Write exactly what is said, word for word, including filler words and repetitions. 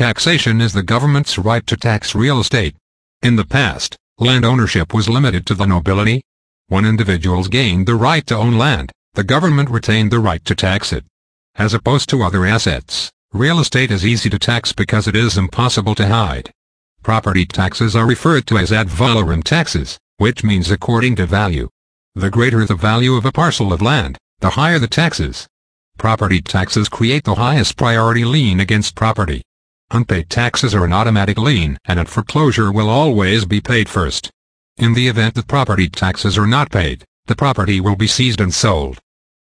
taxation is the government's right to tax real estate. In the past, land ownership was limited to the nobility. When individuals gained the right to own land, the government retained the right to tax it. As opposed to other assets, real estate is easy to tax because it is impossible to hide. Property taxes are referred to as ad valorem taxes, which means according to value. The greater the value of a parcel of land, the higher the taxes. Property taxes create the highest priority lien against property. Unpaid taxes are an automatic lien, and at foreclosure will always be paid first. In the event that property taxes are not paid, the property will be seized and sold.